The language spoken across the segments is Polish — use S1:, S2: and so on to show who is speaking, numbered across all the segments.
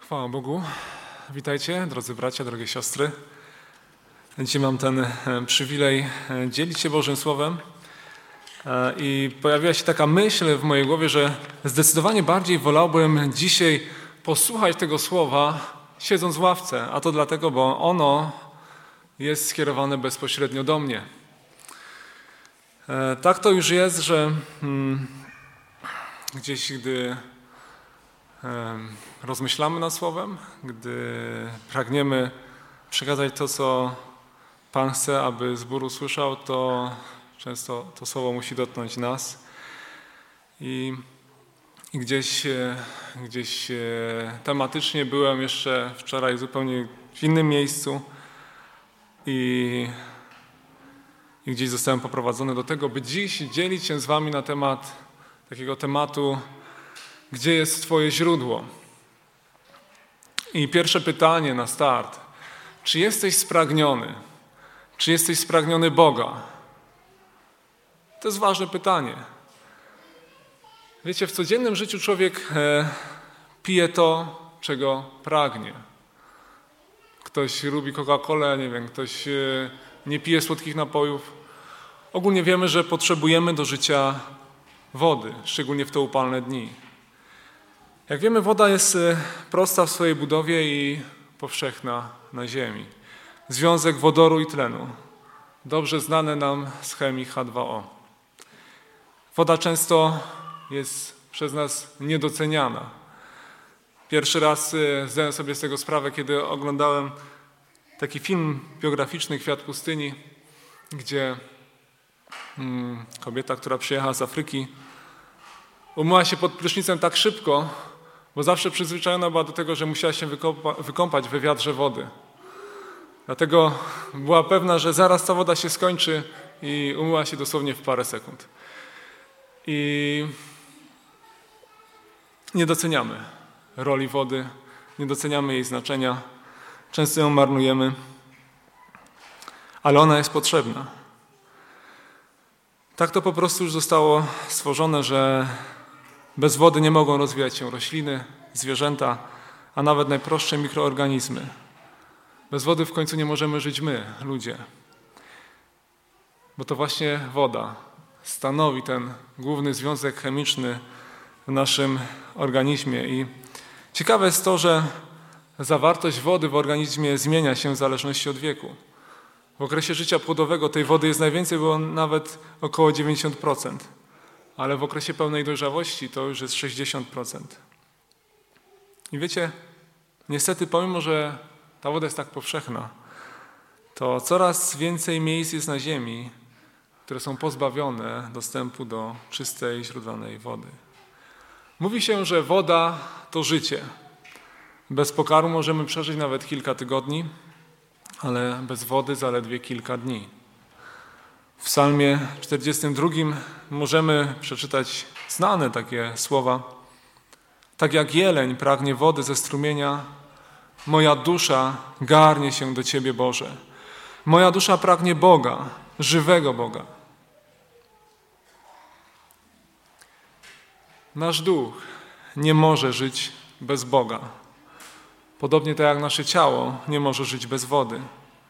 S1: Chwała Bogu. Witajcie, drodzy bracia, drogie siostry. Dzisiaj mam ten przywilej dzielić się Bożym Słowem i pojawiła się taka myśl w mojej głowie, że zdecydowanie bardziej wolałbym dzisiaj posłuchać tego Słowa, siedząc w ławce, a to dlatego, bo ono jest skierowane bezpośrednio do mnie. Tak to już jest, że gdzieś gdy rozmyślamy nad Słowem, gdy pragniemy przekazać to, co Pan chce, aby zbór usłyszał, to często to Słowo musi dotknąć nas. I gdzieś tematycznie byłem jeszcze wczoraj zupełnie w innym miejscu i gdzieś zostałem poprowadzony do tego, by dziś dzielić się z wami na temat takiego tematu, gdzie jest Twoje źródło? I pierwsze pytanie na start. Czy jesteś spragniony? Czy jesteś spragniony Boga? To jest ważne pytanie. Wiecie, w codziennym życiu człowiek pije to, czego pragnie. Ktoś lubi Coca-Colę, nie wiem, ktoś nie pije słodkich napojów. Ogólnie wiemy, że potrzebujemy do życia wody, szczególnie w te upalne dni. Jak wiemy, woda jest prosta w swojej budowie i powszechna na ziemi. Związek wodoru i tlenu. Dobrze znane nam z chemii H2O. Woda często jest przez nas niedoceniana. Pierwszy raz zdałem sobie z tego sprawę, kiedy oglądałem taki film biograficzny Kwiat pustyni, gdzie kobieta, która przyjechała z Afryki, umyła się pod prysznicem tak szybko, bo zawsze przyzwyczajona była do tego, że musiała się wykąpać we wiadrze wody. Dlatego była pewna, że zaraz ta woda się skończy i umyła się dosłownie w parę sekund. I nie doceniamy roli wody, nie doceniamy jej znaczenia, często ją marnujemy, ale ona jest potrzebna. Tak to po prostu już zostało stworzone, że bez wody nie mogą rozwijać się rośliny, zwierzęta, a nawet najprostsze mikroorganizmy. Bez wody w końcu nie możemy żyć my, ludzie. Bo to właśnie woda stanowi ten główny związek chemiczny w naszym organizmie. I ciekawe jest to, że zawartość wody w organizmie zmienia się w zależności od wieku. W okresie życia płodowego tej wody jest najwięcej, było nawet około 90%. Ale w okresie pełnej dojrzałości to już jest 60%. I wiecie, niestety pomimo, że ta woda jest tak powszechna, to coraz więcej miejsc jest na ziemi, które są pozbawione dostępu do czystej, źródlanej wody. Mówi się, że woda to życie. Bez pokarmu możemy przeżyć nawet kilka tygodni, ale bez wody zaledwie kilka dni. W Psalmie 42 możemy przeczytać znane takie słowa. Tak jak jeleń pragnie wody ze strumienia, moja dusza garnie się do Ciebie, Boże. Moja dusza pragnie Boga, żywego Boga. Nasz duch nie może żyć bez Boga. Podobnie tak jak nasze ciało nie może żyć bez wody.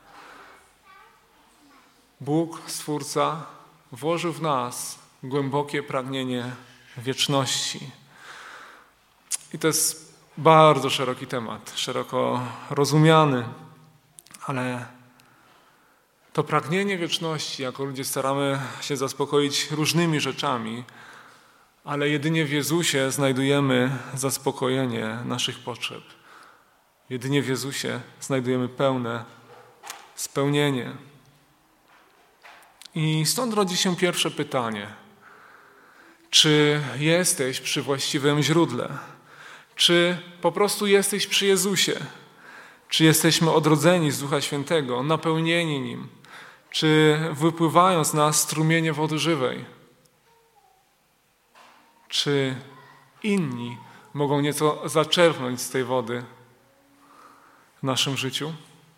S1: Bóg, Stwórca, włożył w nas głębokie pragnienie wieczności. I to jest bardzo szeroki temat, szeroko rozumiany, ale to pragnienie wieczności, jako ludzie staramy się zaspokoić różnymi rzeczami, ale jedynie w Jezusie znajdujemy zaspokojenie naszych potrzeb. Jedynie w Jezusie znajdujemy pełne spełnienie. I stąd rodzi się pierwsze pytanie. Czy jesteś przy właściwym źródle? Czy po prostu jesteś przy Jezusie? Czy jesteśmy odrodzeni z Ducha Świętego, napełnieni Nim? Czy wypływają z nas strumienie wody żywej? Czy inni mogą nieco zaczerpnąć z tej wody w naszym życiu?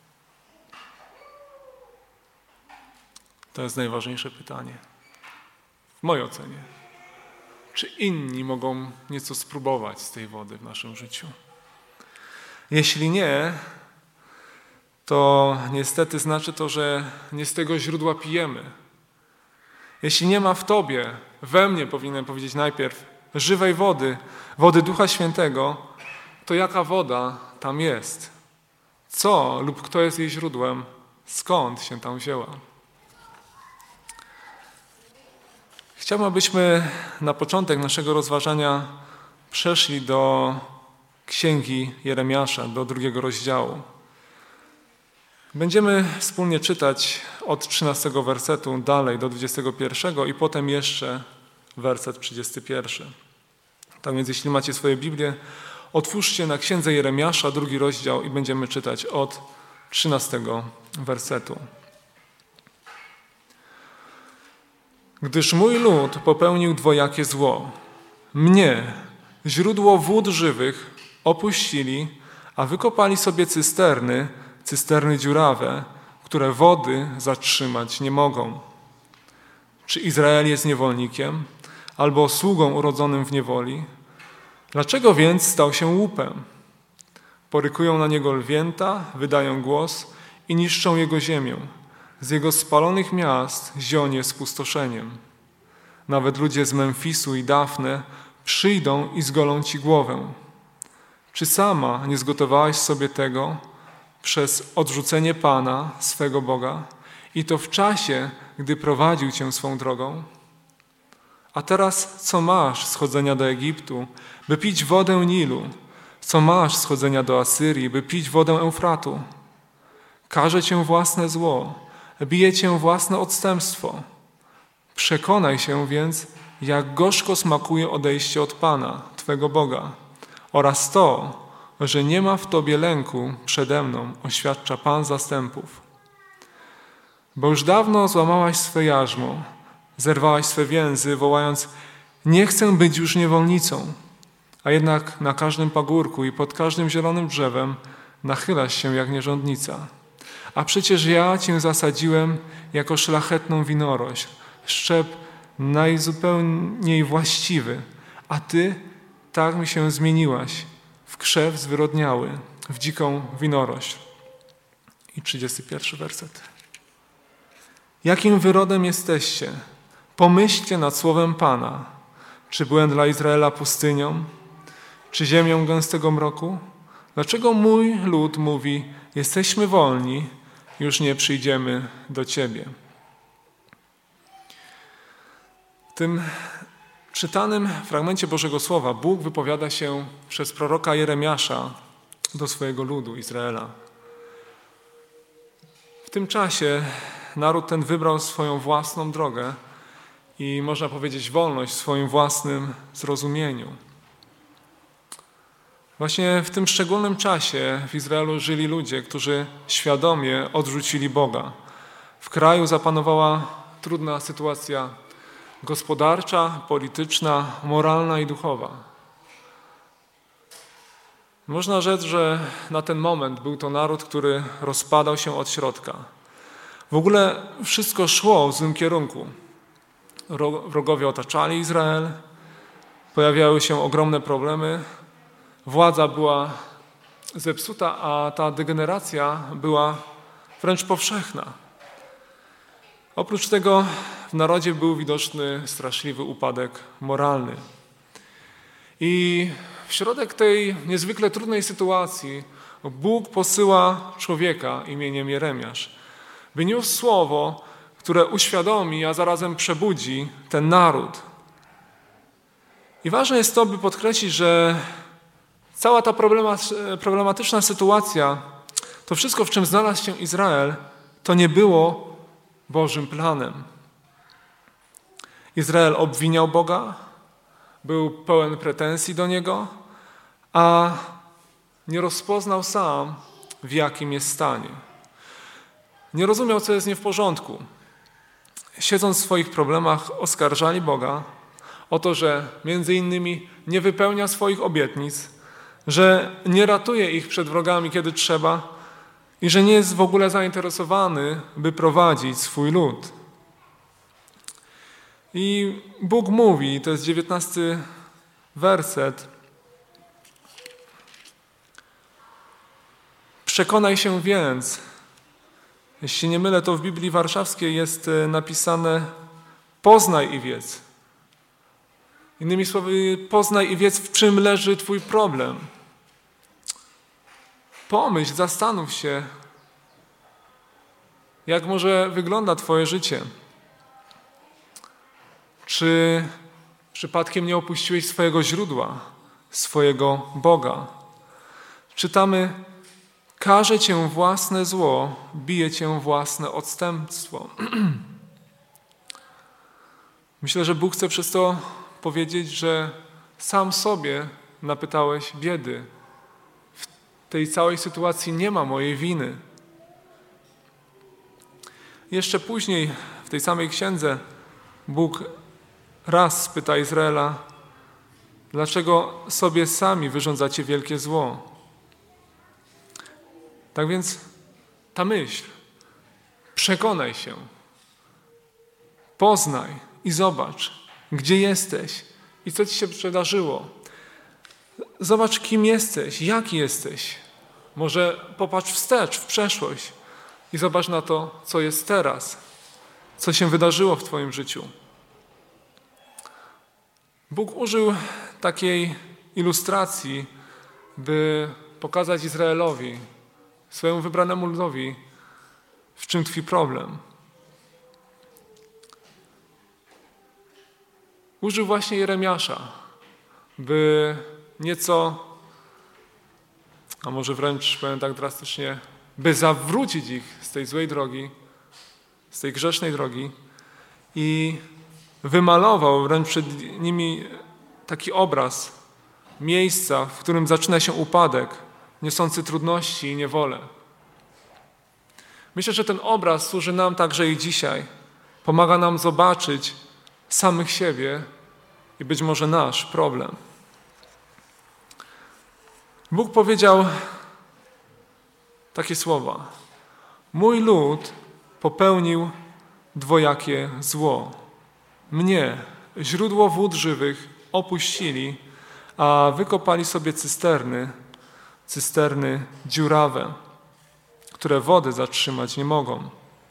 S1: To jest najważniejsze pytanie. W mojej ocenie. Czy inni mogą nieco spróbować z tej wody w naszym życiu? Jeśli nie, to niestety znaczy to, że nie z tego źródła pijemy. Jeśli nie ma w Tobie, we mnie powinienem powiedzieć najpierw, żywej wody, wody Ducha Świętego, to jaka woda tam jest? Co lub kto jest jej źródłem? Skąd się tam wzięła? Chciałbym, abyśmy na początek naszego rozważania przeszli do Księgi Jeremiasza, do 2 rozdziału. Będziemy wspólnie czytać od 13 wersetu dalej do 21 i potem jeszcze werset 31. Tak więc jeśli macie swoje Biblię, otwórzcie na Księdze Jeremiasza, 2 rozdział i będziemy czytać od 13 wersetu. Gdyż mój lud popełnił dwojakie zło. Mnie, źródło wód żywych, opuścili, a wykopali sobie cysterny dziurawe, które wody zatrzymać nie mogą. Czy Izrael jest niewolnikiem albo sługą urodzonym w niewoli? Dlaczego więc stał się łupem? Porykują na niego lwięta, wydają głos i niszczą jego ziemię. Z jego spalonych miast zionie spustoszeniem. Nawet ludzie z Memfisu i Dafne przyjdą i zgolą ci głowę. Czy sama nie zgotowałaś sobie tego przez odrzucenie Pana, swego Boga, i to w czasie, gdy prowadził cię swą drogą? A teraz co masz schodzenia do Egiptu, by pić wodę Nilu? Co masz schodzenia do Asyrii, by pić wodę Eufratu? Karze cię własne zło, bije cię własne odstępstwo. Przekonaj się więc, jak gorzko smakuje odejście od Pana, Twego Boga, oraz to, że nie ma w Tobie lęku przede mną, oświadcza Pan zastępów. Bo już dawno złamałaś swe jarzmo, zerwałaś swe więzy, wołając: nie chcę być już niewolnicą, a jednak na każdym pagórku i pod każdym zielonym drzewem nachylasz się jak nierządnica. A przecież ja Cię zasadziłem jako szlachetną winorośl, szczep najzupełniej właściwy, a Ty tak mi się zmieniłaś w krzew zwyrodniały, w dziką winorośl. I 31 werset. Jakim wyrodem jesteście? Pomyślcie nad słowem Pana. Czy byłem dla Izraela pustynią? Czy ziemią gęstego mroku? Dlaczego mój lud mówi: jesteśmy wolni, już nie przyjdziemy do Ciebie? W tym czytanym fragmencie Bożego Słowa Bóg wypowiada się przez proroka Jeremiasza do swojego ludu Izraela. W tym czasie naród ten wybrał swoją własną drogę i można powiedzieć wolność w swoim własnym zrozumieniu. Właśnie w tym szczególnym czasie w Izraelu żyli ludzie, którzy świadomie odrzucili Boga. W kraju zapanowała trudna sytuacja gospodarcza, polityczna, moralna i duchowa. Można rzec, że na ten moment był to naród, który rozpadał się od środka. W ogóle wszystko szło w złym kierunku. Wrogowie otaczali Izrael, pojawiały się ogromne problemy, władza była zepsuta, a ta degeneracja była wręcz powszechna. Oprócz tego w narodzie był widoczny straszliwy upadek moralny. I w środek tej niezwykle trudnej sytuacji Bóg posyła człowieka imieniem Jeremiasz, by niósł słowo, które uświadomi, a zarazem przebudzi ten naród. I ważne jest to, by podkreślić, że cała ta problematyczna sytuacja, to wszystko, w czym znalazł się Izrael, to nie było Bożym planem. Izrael obwiniał Boga, był pełen pretensji do Niego, a nie rozpoznał sam, w jakim jest stanie. Nie rozumiał, co jest nie w porządku. Siedząc w swoich problemach, oskarżali Boga o to, że między innymi nie wypełnia swoich obietnic, że nie ratuje ich przed wrogami, kiedy trzeba i że nie jest w ogóle zainteresowany, by prowadzić swój lud. I Bóg mówi, to jest 19 werset: Przekonaj się więc. Jeśli nie mylę, to w Biblii Warszawskiej jest napisane poznaj i wiedz. Innymi słowy, poznaj i wiedz, w czym leży twój problem. Pomyśl, zastanów się, jak może wygląda twoje życie. Czy przypadkiem nie opuściłeś swojego źródła, swojego Boga? Czytamy, karze cię własne zło, bije cię własne odstępstwo. Myślę, że Bóg chce przez to powiedzieć, że sam sobie napytałeś biedy. W tej całej sytuacji nie ma mojej winy. Jeszcze później w tej samej księdze Bóg raz spyta Izraela, dlaczego sobie sami wyrządzacie wielkie zło? Tak więc ta myśl, przekonaj się, poznaj i zobacz, gdzie jesteś i co ci się przydarzyło. Zobacz, kim jesteś, jaki jesteś. Może popatrz wstecz, w przeszłość i zobacz na to, co jest teraz, co się wydarzyło w twoim życiu. Bóg użył takiej ilustracji, by pokazać Izraelowi, swojemu wybranemu ludowi, w czym tkwi problem. Użył właśnie Jeremiasza, by nieco, a może wręcz powiem tak drastycznie, by zawrócić ich z tej złej drogi, z tej grzesznej drogi i wymalował wręcz przed nimi taki obraz miejsca, w którym zaczyna się upadek, niosący trudności i niewolę. Myślę, że ten obraz służy nam także i dzisiaj. Pomaga nam zobaczyć samych siebie i być może nasz problem. Bóg powiedział takie słowa. Mój lud popełnił dwojakie zło. Mnie, źródło wód żywych, opuścili, a wykopali sobie cysterny dziurawe, które wody zatrzymać nie mogą.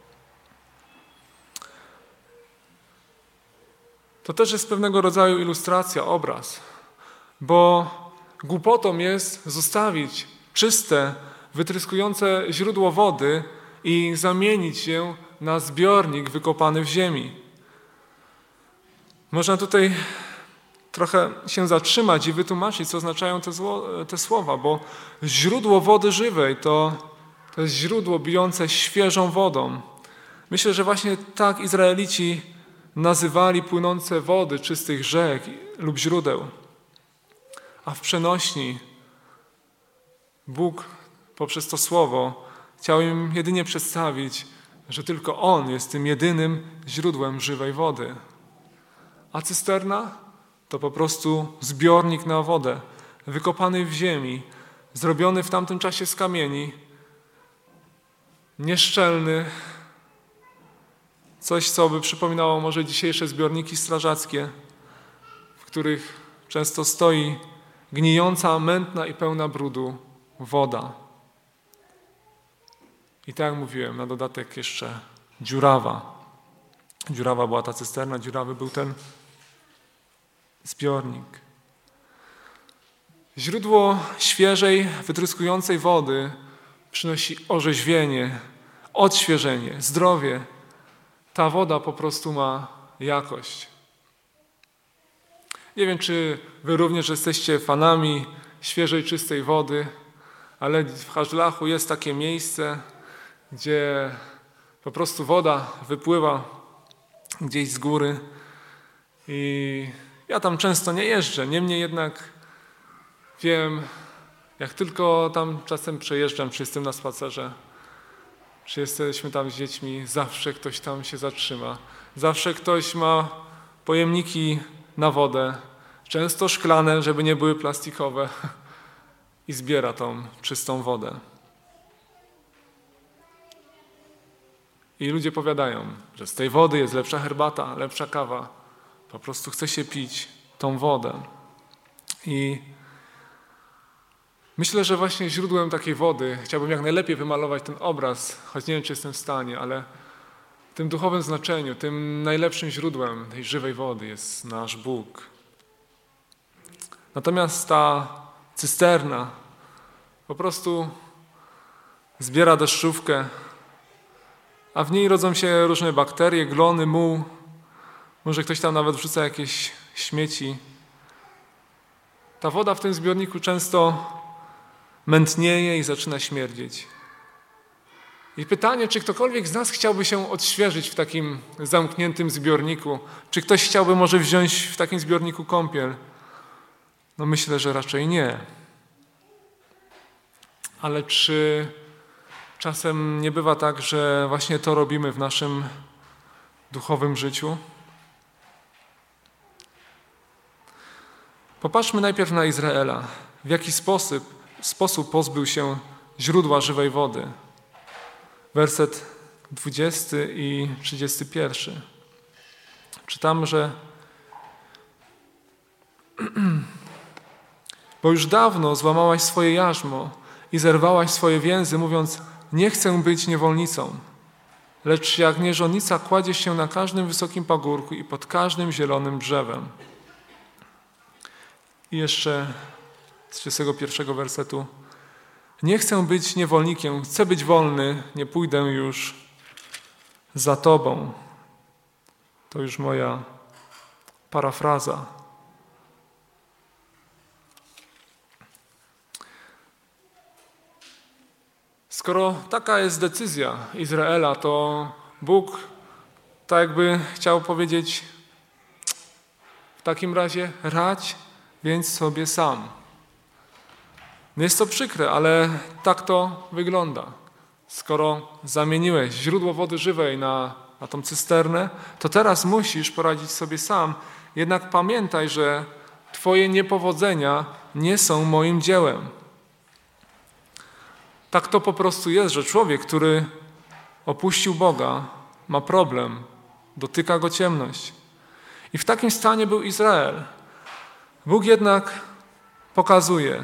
S1: To też jest pewnego rodzaju ilustracja, obraz, bo głupotą jest zostawić czyste, wytryskujące źródło wody i zamienić je na zbiornik wykopany w ziemi. Można tutaj trochę się zatrzymać i wytłumaczyć, co oznaczają te słowa, bo źródło wody żywej to jest źródło bijące świeżą wodą. Myślę, że właśnie tak Izraelici nazywali płynące wody czystych rzek lub źródeł. A w przenośni Bóg poprzez to słowo chciał im jedynie przedstawić, że tylko On jest tym jedynym źródłem żywej wody. A cysterna to po prostu zbiornik na wodę, wykopany w ziemi, zrobiony w tamtym czasie z kamieni, nieszczelny, coś, co by przypominało może dzisiejsze zbiorniki strażackie, w których często stoi gnijąca, mętna i pełna brudu woda. I tak jak mówiłem, na dodatek jeszcze dziurawa. Dziurawa była ta cysterna, dziurawy był ten zbiornik. Źródło świeżej, wytryskującej wody przynosi orzeźwienie, odświeżenie, zdrowie. Ta woda po prostu ma jakość. Nie wiem, czy wy również jesteście fanami świeżej, czystej wody, ale w Hażlachu jest takie miejsce, gdzie po prostu woda wypływa gdzieś z góry i ja tam często nie jeżdżę. Niemniej jednak wiem, jak tylko tam czasem przejeżdżam, czy jestem na spacerze, czy jesteśmy tam z dziećmi, zawsze ktoś tam się zatrzyma. Zawsze ktoś ma pojemniki na wodę, często szklane, żeby nie były plastikowe i zbiera tą czystą wodę. I ludzie powiadają, że z tej wody jest lepsza herbata, lepsza kawa. Po prostu chce się pić tą wodę. I Myślę, że właśnie źródłem takiej wody, chciałbym jak najlepiej wymalować ten obraz, choć nie wiem, czy jestem w stanie, ale w tym duchowym znaczeniu, tym najlepszym źródłem tej żywej wody jest nasz Bóg. Natomiast ta cysterna po prostu zbiera deszczówkę, a w niej rodzą się różne bakterie, glony, muł. Może ktoś tam nawet wrzuca jakieś śmieci. Ta woda w tym zbiorniku często mętnieje i zaczyna śmierdzieć. I pytanie, czy ktokolwiek z nas chciałby się odświeżyć w takim zamkniętym zbiorniku? Czy ktoś chciałby może wziąć w takim zbiorniku kąpiel? No myślę, że raczej nie. Ale czy czasem nie bywa tak, że właśnie to robimy w naszym duchowym życiu? Popatrzmy najpierw na Izraela. W jaki sposób pozbył się źródła żywej wody. Werset 20 i 31. Czytam, że bo już dawno złamałaś swoje jarzmo i zerwałaś swoje więzy, mówiąc, nie chcę być niewolnicą. Lecz jak nierządnica kładziesz się na każdym wysokim pagórku i pod każdym zielonym drzewem. I jeszcze z 31 wersetu. Nie chcę być niewolnikiem, chcę być wolny, nie pójdę już za Tobą. To już moja parafraza. Skoro taka jest decyzja Izraela, to Bóg tak jakby chciał powiedzieć, w takim razie radź więc sobie sam. Jest to przykre, ale tak to wygląda. Skoro zamieniłeś źródło wody żywej na tą cysternę, to teraz musisz poradzić sobie sam. Jednak pamiętaj, że Twoje niepowodzenia nie są moim dziełem. Tak to po prostu jest, że człowiek, który opuścił Boga, ma problem, dotyka go ciemność. I w takim stanie był Izrael. Bóg jednak pokazuje,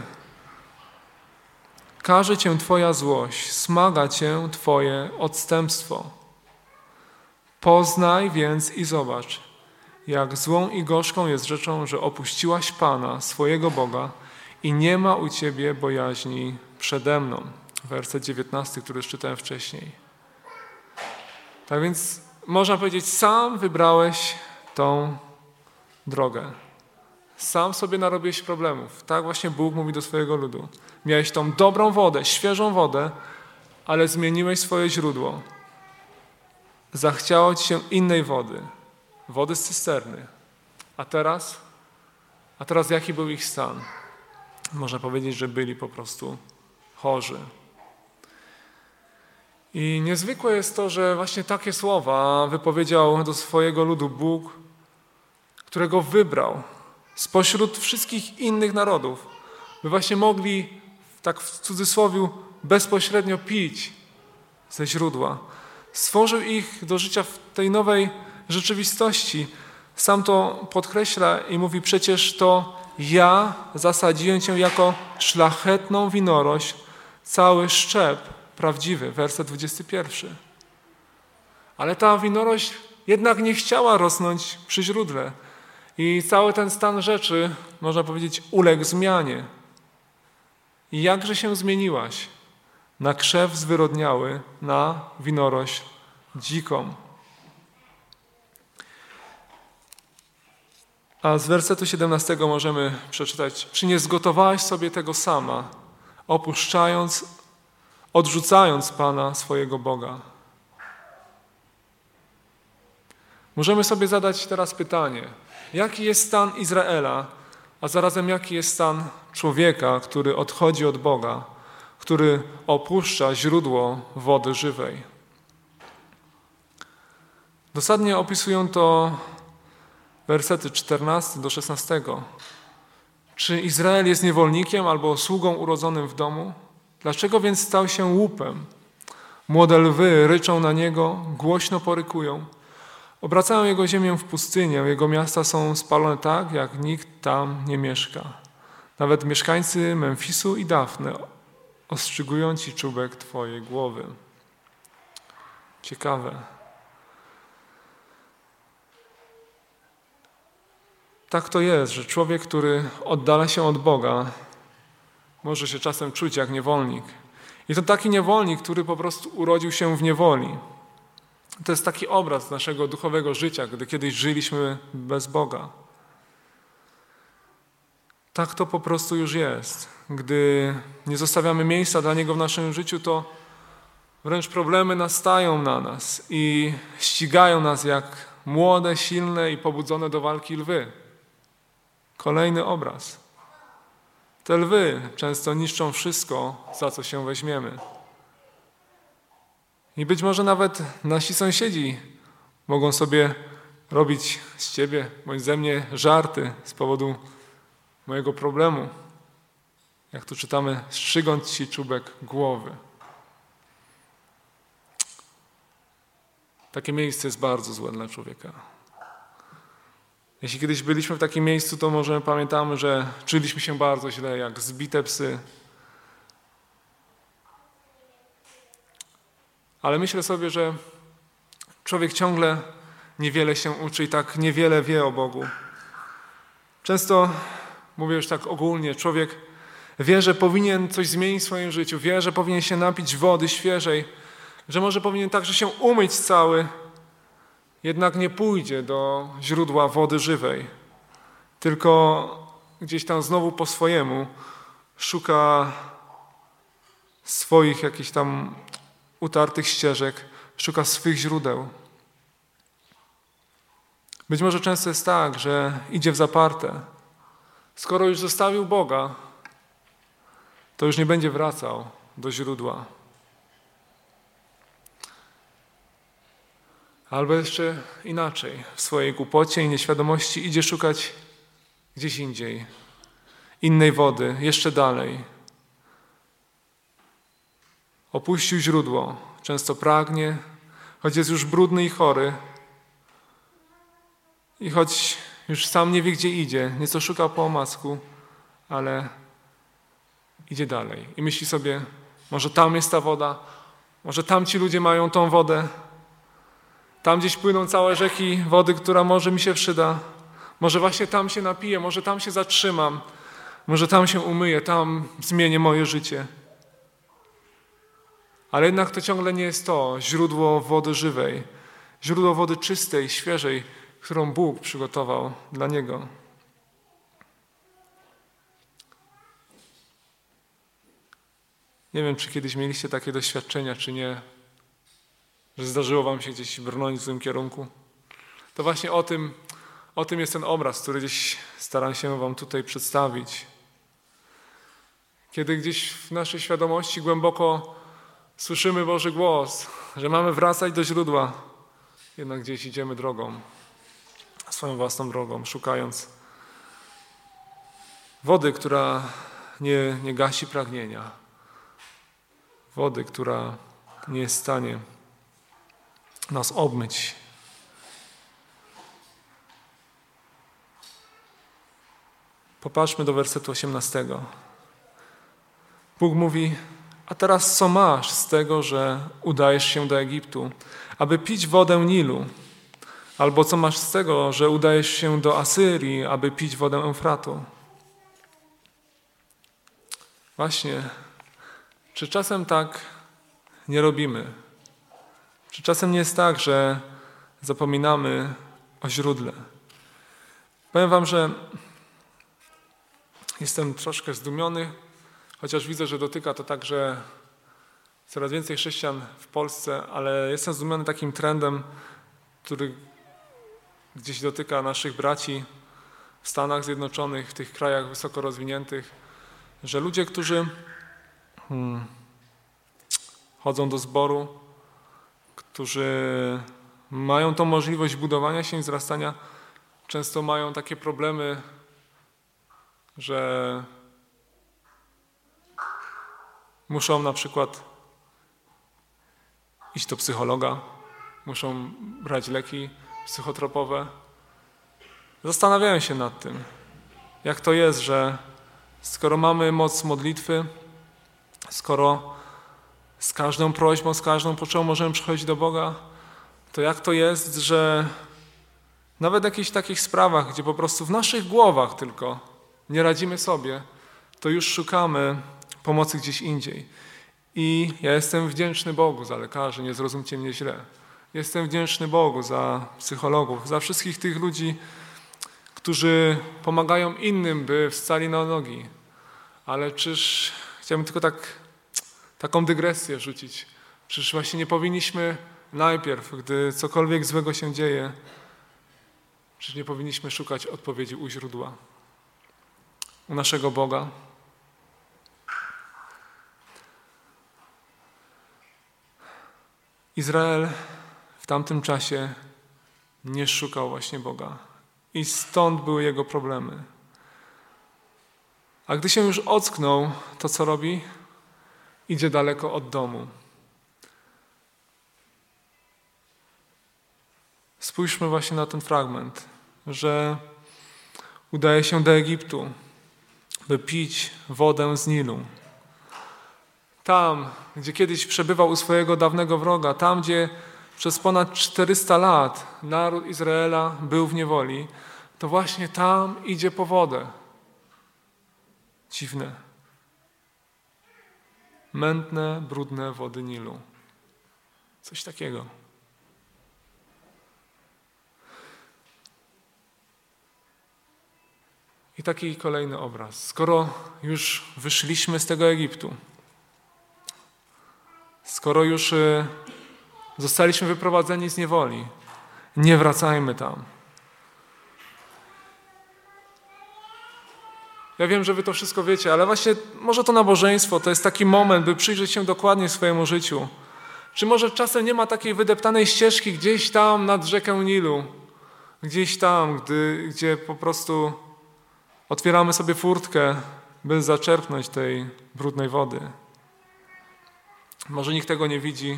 S1: karze cię Twoja złość, smaga cię Twoje odstępstwo. Poznaj więc i zobacz, jak złą i gorzką jest rzeczą, że opuściłaś Pana, swojego Boga i nie ma u Ciebie bojaźni przede mną. Werset 19, który już czytałem wcześniej. Tak więc można powiedzieć, sam wybrałeś tą drogę. Sam sobie narobiłeś problemów. Tak właśnie Bóg mówi do swojego ludu. Miałeś tą dobrą wodę, świeżą wodę, ale zmieniłeś swoje źródło. Zachciało ci się innej wody z cysterny. A teraz jaki był ich stan? Można powiedzieć, że byli po prostu chorzy. I niezwykłe jest to, że właśnie takie słowa wypowiedział do swojego ludu Bóg, którego wybrał spośród wszystkich innych narodów, by właśnie mogli, tak w cudzysłowie, bezpośrednio pić ze źródła. Stworzył ich do życia w tej nowej rzeczywistości. Sam to podkreśla i mówi, przecież to ja zasadziłem cię jako szlachetną winorośl, cały szczep prawdziwy, werset 21. Ale ta winorośl jednak nie chciała rosnąć przy źródle. I cały ten stan rzeczy, można powiedzieć, uległ zmianie. I jakże się zmieniłaś? Na krzew zwyrodniały, na winorośl dziką. A z wersetu 17 możemy przeczytać, czy nie zgotowałaś sobie tego sama, odrzucając Pana swojego Boga? Możemy sobie zadać teraz pytanie, jaki jest stan Izraela, a zarazem jaki jest stan człowieka, który odchodzi od Boga, który opuszcza źródło wody żywej. Dosadnie opisują to wersety 14 do 16. Czy Izrael jest niewolnikiem albo sługą urodzonym w domu? Dlaczego więc stał się łupem? Młode lwy ryczą na niego, głośno porykują. Obracają jego ziemię w pustynię, jego miasta są spalone tak, jak nikt tam nie mieszka. Nawet mieszkańcy Memfisu i Dafne ostrzygują ci czubek twojej głowy. Ciekawe. Tak to jest, że człowiek, który oddala się od Boga, może się czasem czuć jak niewolnik. I to taki niewolnik, który po prostu urodził się w niewoli. To jest taki obraz naszego duchowego życia, gdy kiedyś żyliśmy bez Boga. Tak to po prostu już jest. Gdy nie zostawiamy miejsca dla Niego w naszym życiu, to wręcz problemy nastają na nas i ścigają nas jak młode, silne i pobudzone do walki lwy. Kolejny obraz. Te lwy często niszczą wszystko, za co się weźmiemy. I być może nawet nasi sąsiedzi mogą sobie robić z ciebie bądź ze mnie żarty z powodu mojego problemu. Jak tu czytamy, strzygąc ci czubek głowy. Takie miejsce jest bardzo złe dla człowieka. Jeśli kiedyś byliśmy w takim miejscu, to może pamiętamy, że czuliśmy się bardzo źle, jak zbite psy. Ale myślę sobie, że człowiek ciągle niewiele się uczy i tak niewiele wie o Bogu. Często, mówię już tak ogólnie, człowiek wie, że powinien coś zmienić w swoim życiu, wie, że powinien się napić wody świeżej, że może powinien także się umyć cały, jednak nie pójdzie do źródła wody żywej, tylko gdzieś tam znowu po swojemu szuka swoich jakichś tam utartych ścieżek, szuka swych źródeł. Być może często jest tak, że idzie w zaparte. Skoro już zostawił Boga, to już nie będzie wracał do źródła. Albo jeszcze inaczej, w swojej głupocie i nieświadomości idzie szukać gdzieś indziej, innej wody, jeszcze dalej. Opuścił źródło, często pragnie, choć jest już brudny i chory i choć już sam nie wie, gdzie idzie, nieco szuka po omacku, ale idzie dalej i myśli sobie, może tam jest ta woda, może tam ci ludzie mają tą wodę, tam gdzieś płyną całe rzeki wody, która może mi się przyda, może właśnie tam się napiję, może tam się zatrzymam, może tam się umyję, tam zmienię moje życie. Ale jednak to ciągle nie jest to źródło wody żywej, źródło wody czystej, świeżej, którą Bóg przygotował dla niego. Nie wiem, czy kiedyś mieliście takie doświadczenia, czy nie, że zdarzyło wam się gdzieś brnąć w złym kierunku. To właśnie o tym jest ten obraz, który gdzieś staram się wam tutaj przedstawić. Kiedy gdzieś w naszej świadomości głęboko słyszymy Boży głos, że mamy wracać do źródła, jednak gdzieś idziemy drogą, swoją własną drogą, szukając wody, która nie gasi pragnienia, wody, która nie jest w stanie nas obmyć. Popatrzmy do wersetu 18. Bóg mówi: a teraz co masz z tego, że udajesz się do Egiptu, aby pić wodę Nilu? Albo co masz z tego, że udajesz się do Asyrii, aby pić wodę Eufratu? Właśnie, czy czasem tak nie robimy? Czy czasem nie jest tak, że zapominamy o źródle? Powiem wam, że jestem troszkę zdumiony, chociaż widzę, że dotyka to także coraz więcej chrześcijan w Polsce, ale jestem zdumiony takim trendem, który gdzieś dotyka naszych braci w Stanach Zjednoczonych, w tych krajach wysoko rozwiniętych, że ludzie, którzy chodzą do zboru, którzy mają tą możliwość budowania się i wzrastania, często mają takie problemy, że muszą na przykład iść do psychologa, muszą brać leki psychotropowe. Zastanawiają się nad tym, jak to jest, że Skoro mamy moc modlitwy, skoro z każdą prośbą, z każdą potrzebą możemy przychodzić do Boga, to jak to jest, że nawet w jakichś takich sprawach, gdzie po prostu w naszych głowach tylko nie radzimy sobie, to już szukamy pomocy gdzieś indziej. I ja jestem wdzięczny Bogu za lekarzy, nie zrozumcie mnie źle. Jestem wdzięczny Bogu za psychologów, za wszystkich tych ludzi, którzy pomagają innym, by wstali na nogi. Ale czyż, chciałbym tylko taką dygresję rzucić, czyż właśnie nie powinniśmy najpierw, gdy cokolwiek złego się dzieje, czyż nie powinniśmy szukać odpowiedzi u źródła, u naszego Boga? Izrael w tamtym czasie nie szukał właśnie Boga i stąd były jego problemy. A gdy się już ocknął, to co robi? Idzie daleko od domu. Spójrzmy właśnie na ten fragment, że udaje się do Egiptu, by pić wodę z Nilu. Tam, gdzie kiedyś przebywał u swojego dawnego wroga, tam, gdzie przez ponad 400 lat naród Izraela był w niewoli, to właśnie tam idzie po wodę. Dziwne. Mętne, brudne wody Nilu. Coś takiego. I taki kolejny obraz. Skoro już wyszliśmy z tego Egiptu, skoro już zostaliśmy wyprowadzeni z niewoli, nie wracajmy tam. Ja wiem, że wy to wszystko wiecie, ale właśnie może to nabożeństwo to jest taki moment, by przyjrzeć się dokładnie swojemu życiu. Czy może czasem nie ma takiej wydeptanej ścieżki gdzieś tam nad rzekę Nilu, gdzieś tam, gdzie po prostu otwieramy sobie furtkę, by zaczerpnąć tej brudnej wody. Może nikt tego nie widzi.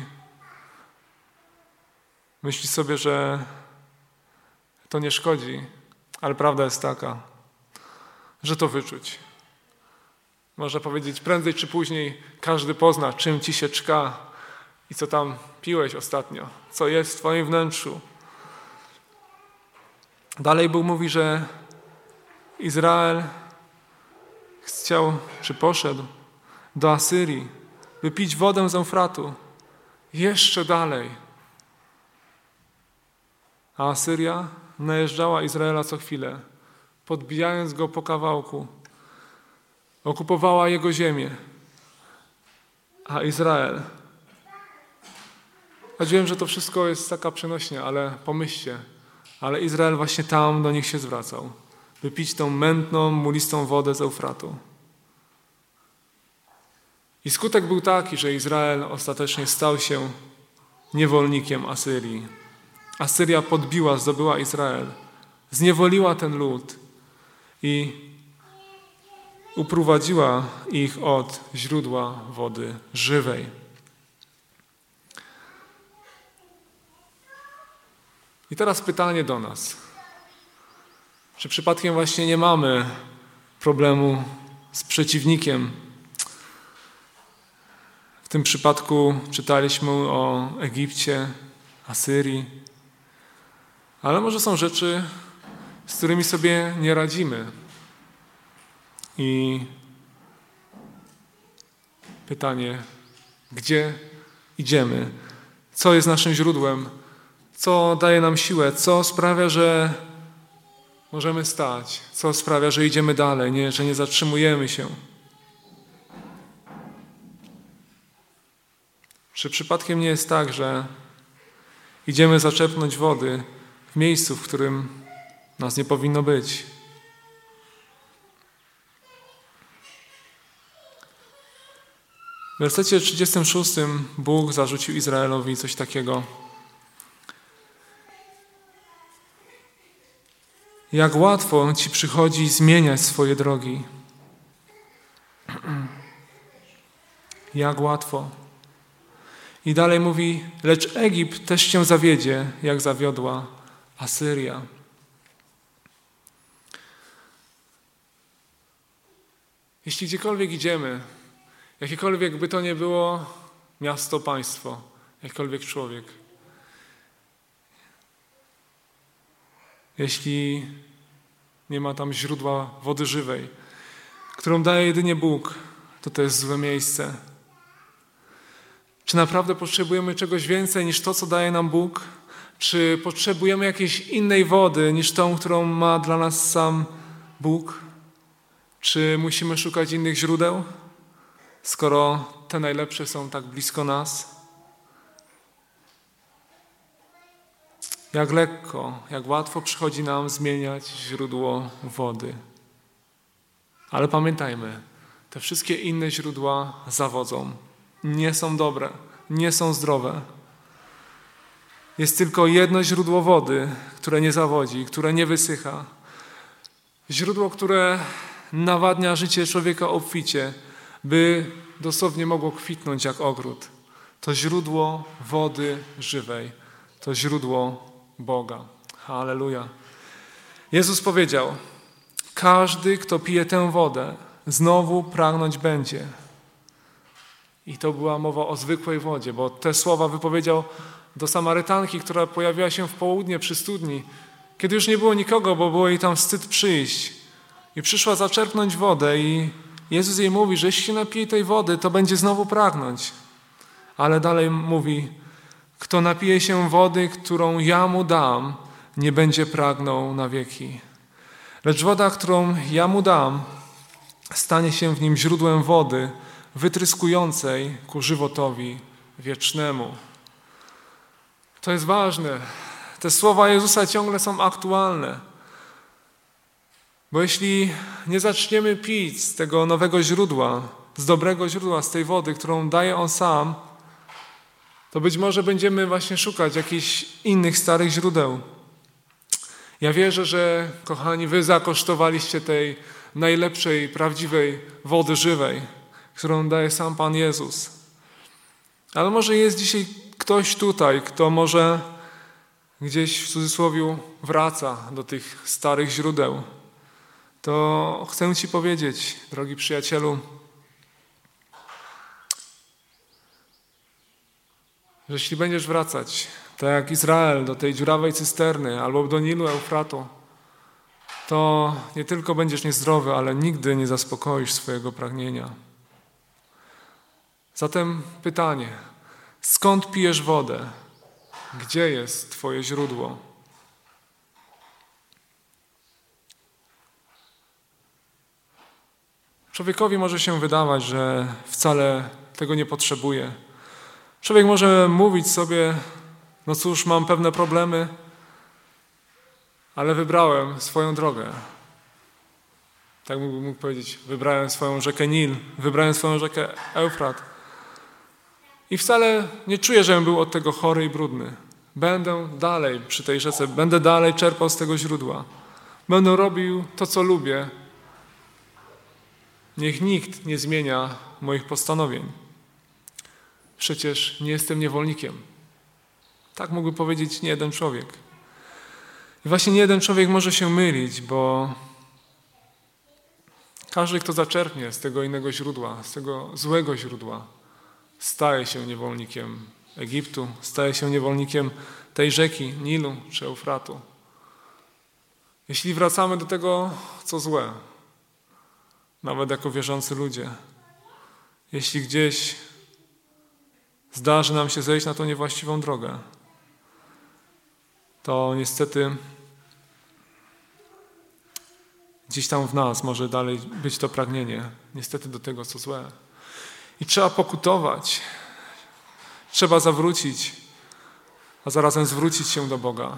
S1: Myśli sobie, że to nie szkodzi, ale prawda jest taka, że to wyczuć. Można powiedzieć, prędzej czy później każdy pozna, czym ci się czka i co tam piłeś ostatnio, co jest w twoim wnętrzu. Dalej Bóg mówi, że Izrael chciał, czy poszedł do Asyrii, by pić wodę z Eufratu. Jeszcze dalej. A Asyria najeżdżała Izraela co chwilę, podbijając go po kawałku. Okupowała jego ziemię. A Izrael... Choć wiem, że to wszystko jest taka przenośnia, ale pomyślcie. Ale Izrael właśnie tam do nich się zwracał, by pić tą mętną, mulistą wodę z Eufratu. I skutek był taki, że Izrael ostatecznie stał się niewolnikiem Asyrii. Asyria podbiła, zdobyła Izrael, zniewoliła ten lud i uprowadziła ich od źródła wody żywej. I teraz pytanie do nas. Czy przypadkiem właśnie nie mamy problemu z przeciwnikiem? W tym przypadku czytaliśmy o Egipcie, Asyrii, ale może są rzeczy, z którymi sobie nie radzimy. I pytanie, gdzie idziemy? Co jest naszym źródłem? Co daje nam siłę? Co sprawia, że możemy stać? Co sprawia, że idziemy dalej, że nie zatrzymujemy się? Czy przypadkiem nie jest tak, że idziemy zaczerpnąć wody w miejscu, w którym nas nie powinno być? W wersecie 36 Bóg zarzucił Izraelowi coś takiego. Jak łatwo ci przychodzi zmieniać swoje drogi. Jak łatwo. I dalej mówi, lecz Egipt też cię zawiedzie, jak zawiodła Asyria. Jeśli gdziekolwiek idziemy, jakiekolwiek by to nie było miasto, państwo, jakikolwiek człowiek, jeśli nie ma tam źródła wody żywej, którą daje jedynie Bóg, to jest złe miejsce. Czy naprawdę potrzebujemy czegoś więcej niż to, co daje nam Bóg? Czy potrzebujemy jakiejś innej wody niż tą, którą ma dla nas sam Bóg? Czy musimy szukać innych źródeł, skoro te najlepsze są tak blisko nas? Jak lekko, jak łatwo przychodzi nam zmieniać źródło wody. Ale pamiętajmy, te wszystkie inne źródła zawodzą. Nie są dobre, nie są zdrowe. Jest tylko jedno źródło wody, które nie zawodzi, które nie wysycha. Źródło, które nawadnia życie człowieka obficie, by dosłownie mogło kwitnąć jak ogród. To źródło wody żywej. To źródło Boga. Halleluja. Jezus powiedział: każdy, kto pije tę wodę, znowu pragnąć będzie. I to była mowa o zwykłej wodzie, bo te słowa wypowiedział do Samarytanki, która pojawiła się w południe przy studni, kiedy już nie było nikogo, bo było jej tam wstyd przyjść. I przyszła zaczerpnąć wodę i Jezus jej mówi, że jeśli się napije tej wody, to będzie znowu pragnąć. Ale dalej mówi: kto napije się wody, którą ja mu dam, nie będzie pragnął na wieki. Lecz woda, którą ja mu dam, stanie się w nim źródłem wody wytryskującej ku żywotowi wiecznemu. To jest ważne. Te słowa Jezusa ciągle są aktualne. Bo jeśli nie zaczniemy pić z tego nowego źródła, z dobrego źródła, z tej wody, którą daje On sam, to być może będziemy właśnie szukać jakichś innych starych źródeł. Ja wierzę, że, kochani, wy zakosztowaliście tej najlepszej, prawdziwej wody żywej, którą daje sam Pan Jezus. Ale może jest dzisiaj ktoś tutaj, kto może gdzieś w cudzysłowie wraca do tych starych źródeł. To chcę Ci powiedzieć, drogi przyjacielu, że jeśli będziesz wracać, tak jak Izrael, do tej dziurawej cysterny albo do Nilu Eufratu, to nie tylko będziesz niezdrowy, ale nigdy nie zaspokoisz swojego pragnienia. Zatem pytanie: skąd pijesz wodę? Gdzie jest Twoje źródło? Człowiekowi może się wydawać, że wcale tego nie potrzebuje. Człowiek może mówić sobie: no cóż, mam pewne problemy, ale wybrałem swoją drogę. Tak mógł powiedzieć: wybrałem swoją rzekę Nil, wybrałem swoją rzekę Eufrat. I wcale nie czuję, żebym był od tego chory i brudny. Będę dalej przy tej rzece, będę dalej czerpał z tego źródła. Będę robił to, co lubię. Niech nikt nie zmienia moich postanowień. Przecież nie jestem niewolnikiem. Tak mógłby powiedzieć niejeden człowiek. I właśnie niejeden człowiek może się mylić, bo każdy, kto zaczerpnie z tego innego źródła, z tego złego źródła, staje się niewolnikiem Egiptu, staje się niewolnikiem tej rzeki, Nilu czy Eufratu. Jeśli wracamy do tego, co złe, nawet jako wierzący ludzie, jeśli gdzieś zdarzy nam się zejść na tą niewłaściwą drogę, to niestety gdzieś tam w nas może dalej być to pragnienie, niestety, do tego, co złe. I trzeba pokutować, trzeba zawrócić, a zarazem zwrócić się do Boga,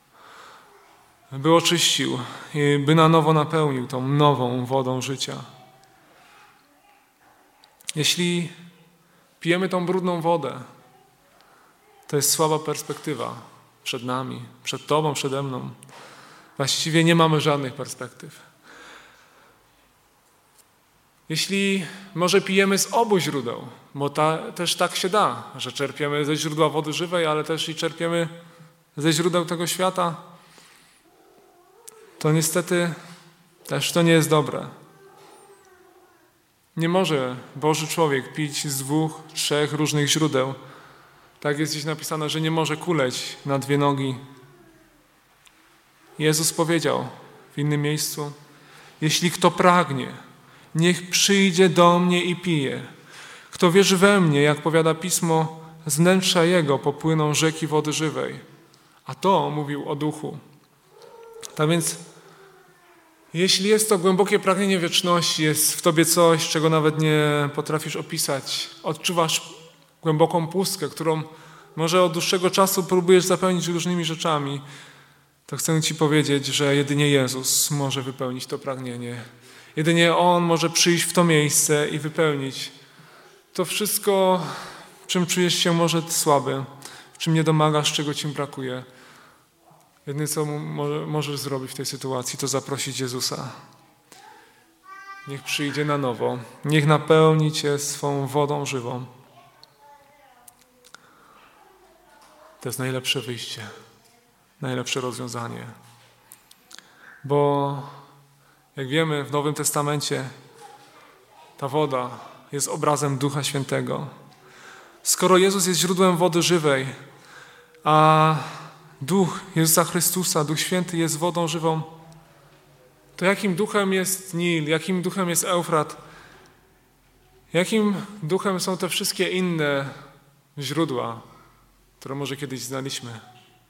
S1: by oczyścił i by na nowo napełnił tą nową wodą życia. Jeśli pijemy tą brudną wodę, to jest słaba perspektywa przed nami, przed Tobą, przede mną. Właściwie nie mamy żadnych perspektyw. Jeśli może pijemy z obu źródeł, bo też tak się da, że czerpiemy ze źródła wody żywej, ale też i czerpiemy ze źródeł tego świata, to niestety też to nie jest dobre. Nie może Boży człowiek pić z 2, 3 różnych źródeł. Tak jest gdzieś napisane, że nie może kuleć na 2 nogi. Jezus powiedział w innym miejscu: jeśli kto pragnie, niech przyjdzie do mnie i pije. Kto wierzy we mnie, jak powiada Pismo, z wnętrza jego popłyną rzeki wody żywej. A to mówił o duchu. Tak więc, jeśli jest to głębokie pragnienie wieczności, jest w tobie coś, czego nawet nie potrafisz opisać, odczuwasz głęboką pustkę, którą może od dłuższego czasu próbujesz zapełnić różnymi rzeczami, to chcę ci powiedzieć, że jedynie Jezus może wypełnić to pragnienie. Jedynie On może przyjść w to miejsce i wypełnić to wszystko, w czym czujesz się może słaby, w czym nie domagasz, czego ci brakuje. Jedyne, co możesz zrobić w tej sytuacji, to zaprosić Jezusa. Niech przyjdzie na nowo. Niech napełni cię swą wodą żywą. To jest najlepsze wyjście. Najlepsze rozwiązanie. Bo jak wiemy, w Nowym Testamencie ta woda jest obrazem Ducha Świętego. Skoro Jezus jest źródłem wody żywej, a Duch Jezusa Chrystusa, Duch Święty jest wodą żywą, to jakim duchem jest Nil, jakim duchem jest Eufrat, jakim duchem są te wszystkie inne źródła, które może kiedyś znaliśmy?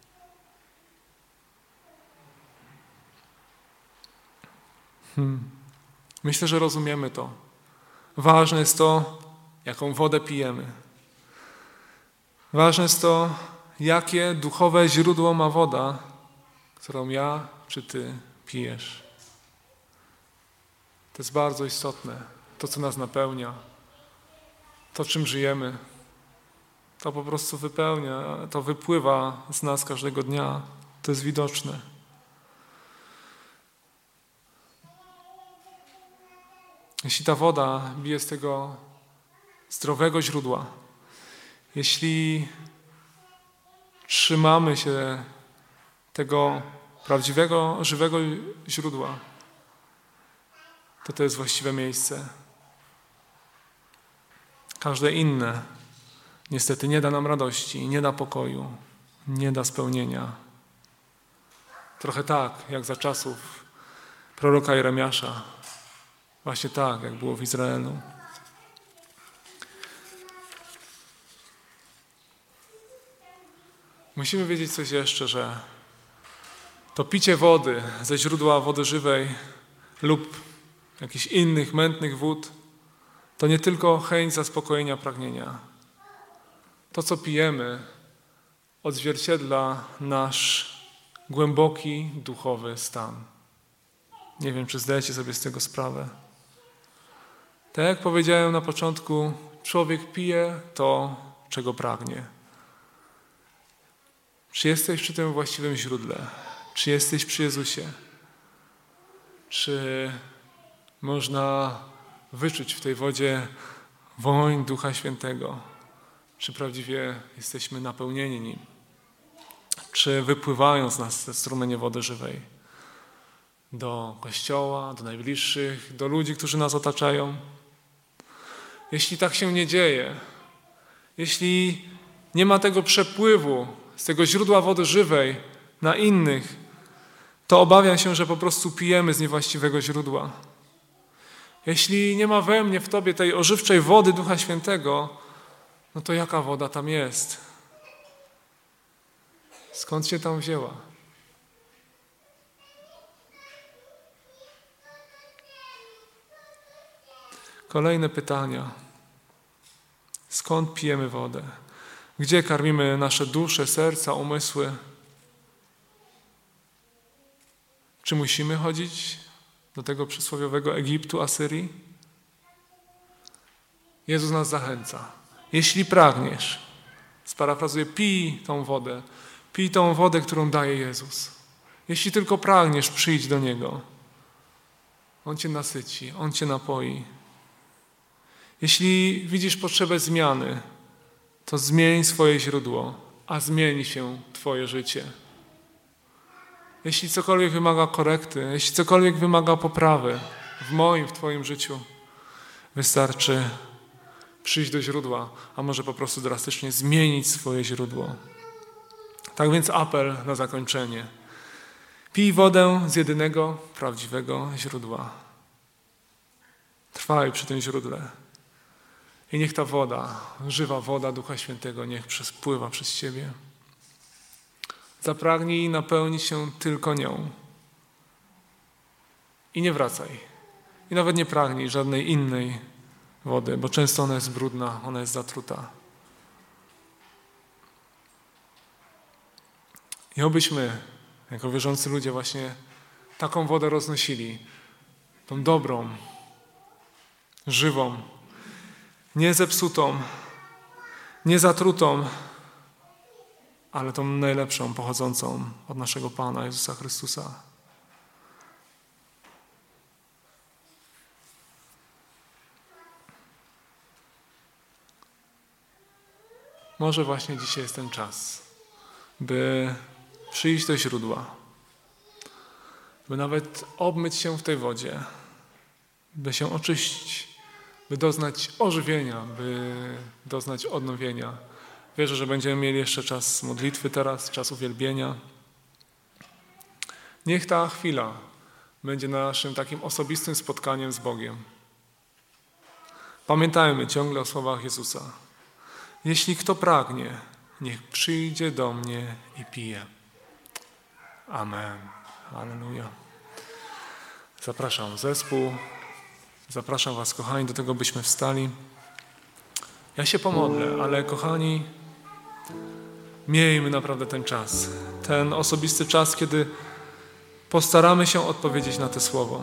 S1: Myślę, że rozumiemy to. Ważne jest to, jaką wodę pijemy. Ważne jest to, jakie duchowe źródło ma woda, którą ja czy ty pijesz. To jest bardzo istotne. To, co nas napełnia, to, czym żyjemy, to po prostu wypełnia, to wypływa z nas każdego dnia. To jest widoczne. Jeśli ta woda bije z tego zdrowego źródła, jeśli trzymamy się tego prawdziwego, żywego źródła, to jest właściwe miejsce. Każde inne niestety nie da nam radości, nie da pokoju, nie da spełnienia. Trochę tak, jak za czasów proroka Jeremiasza. Właśnie tak, jak było w Izraelu. Musimy wiedzieć coś jeszcze, że to picie wody ze źródła wody żywej lub jakichś innych mętnych wód to nie tylko chęć zaspokojenia pragnienia. To, co pijemy, odzwierciedla nasz głęboki duchowy stan. Nie wiem, czy zdajecie sobie z tego sprawę. Tak jak powiedziałem na początku, człowiek pije to, czego pragnie. Czy jesteś przy tym właściwym źródle? Czy jesteś przy Jezusie? Czy można wyczuć w tej wodzie woń Ducha Świętego? Czy prawdziwie jesteśmy napełnieni Nim? Czy wypływają z nas te strumienie wody żywej do Kościoła, do najbliższych, do ludzi, którzy nas otaczają? Jeśli tak się nie dzieje, jeśli nie ma tego przepływu z tego źródła wody żywej na innych, to obawiam się, że po prostu pijemy z niewłaściwego źródła. Jeśli nie ma we mnie, w tobie tej ożywczej wody Ducha Świętego, no to jaka woda tam jest? Skąd się tam wzięła? Kolejne pytania. Skąd pijemy wodę? Gdzie karmimy nasze dusze, serca, umysły? Czy musimy chodzić do tego przysłowiowego Egiptu, Asyrii? Jezus nas zachęca. Jeśli pragniesz, sparafrazuję, pij tą wodę, którą daje Jezus. Jeśli tylko pragniesz, przyjdź do Niego. On cię nasyci, On cię napoi. Jeśli widzisz potrzebę zmiany, to zmień swoje źródło, a zmieni się twoje życie. Jeśli cokolwiek wymaga korekty, jeśli cokolwiek wymaga poprawy w moim, w twoim życiu, Wystarczy przyjść do źródła, a może po prostu drastycznie zmienić swoje źródło. Tak więc apel na zakończenie. Pij wodę z jedynego, prawdziwego źródła. Trwaj przy tym źródle. I niech ta woda, żywa woda Ducha Świętego, niech przepływa przez ciebie. Zapragnij napełnić się tylko nią. I nie wracaj. I nawet nie pragnij żadnej innej wody, bo często ona jest brudna, ona jest zatruta. I obyśmy, jako wierzący ludzie, właśnie taką wodę roznosili. Tą dobrą, żywą, nie zepsutą, nie zatrutą, ale tą najlepszą, pochodzącą od naszego Pana Jezusa Chrystusa. Może właśnie dzisiaj jest ten czas, by przyjść do źródła, by nawet obmyć się w tej wodzie, by się oczyścić, by doznać ożywienia, by doznać odnowienia. Wierzę, że będziemy mieli jeszcze czas modlitwy teraz, czas uwielbienia. Niech ta chwila będzie naszym takim osobistym spotkaniem z Bogiem. Pamiętajmy ciągle o słowach Jezusa. Jeśli kto pragnie, niech przyjdzie do mnie i pije. Amen. Alleluja. Zapraszam zespół. Zapraszam was, kochani, do tego, byśmy wstali. Ja się pomodlę, ale kochani, miejmy naprawdę ten czas. Ten osobisty czas, kiedy postaramy się odpowiedzieć na to słowo.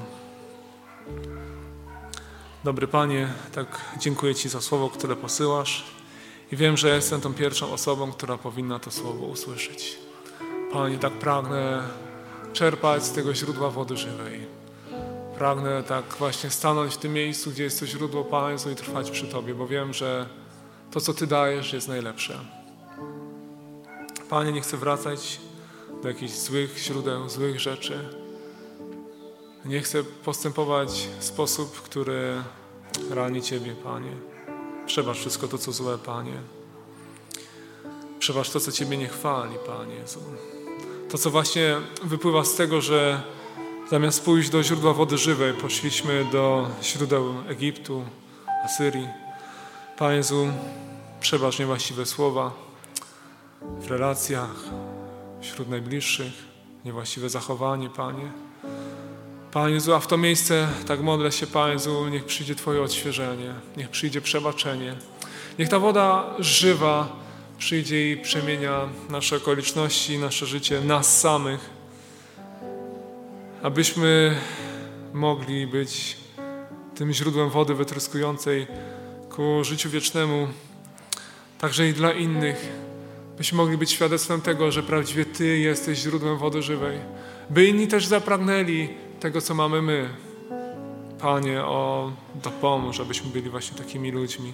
S1: Dobry Panie, tak dziękuję Ci za słowo, które posyłasz i wiem, że jestem tą pierwszą osobą, która powinna to słowo usłyszeć. Panie, tak pragnę czerpać z tego źródła wody żywej. Pragnę tak właśnie stanąć w tym miejscu, gdzie jest to źródło, Panie, i trwać przy Tobie, bo wiem, że to, co Ty dajesz, jest najlepsze. Panie, nie chcę wracać do jakichś złych źródeł, złych rzeczy. Nie chcę postępować w sposób, który rani Ciebie, Panie. Przebacz wszystko to, co złe, Panie. Przebacz to, co Ciebie nie chwali, Panie Jezu. To, co właśnie wypływa z tego, że zamiast pójść do źródła wody żywej, poszliśmy do źródeł Egiptu, Asyrii. Panie Jezu, przebacz niewłaściwe słowa w relacjach, wśród najbliższych, niewłaściwe zachowanie, Panie. Panie Jezu, a w to miejsce tak modlę się, Panie Jezu, niech przyjdzie Twoje odświeżenie, niech przyjdzie przebaczenie. Niech ta woda żywa przyjdzie i przemienia nasze okoliczności, nasze życie, nas samych, abyśmy mogli być tym źródłem wody wytryskującej ku życiu wiecznemu, także i dla innych, byśmy mogli być świadectwem tego, że prawdziwie Ty jesteś źródłem wody żywej, by inni też zapragnęli tego, co mamy my. Panie, dopomóż, abyśmy byli właśnie takimi ludźmi.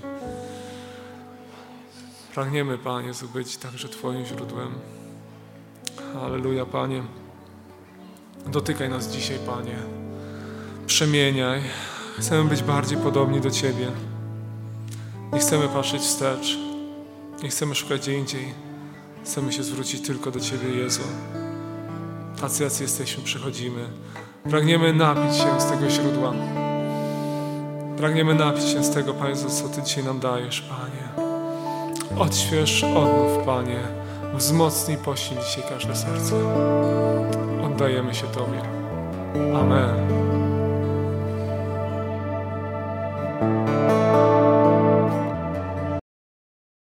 S1: Pragniemy, Panie, być także Twoim źródłem. Halleluja, Panie. Dotykaj nas dzisiaj, Panie. Przemieniaj. Chcemy być bardziej podobni do Ciebie. Nie chcemy patrzeć wstecz. Nie chcemy szukać gdzie indziej. Chcemy się zwrócić tylko do Ciebie, Jezu. Tacy, jacy jesteśmy, przychodzimy. Pragniemy napić się z tego źródła. Pragniemy napić się z tego, Panie, co Ty dzisiaj nam dajesz, Panie. Odśwież, odnów, Panie. Wzmocnij, posil dzisiaj każde serce. Oddajemy się Tobie. Amen.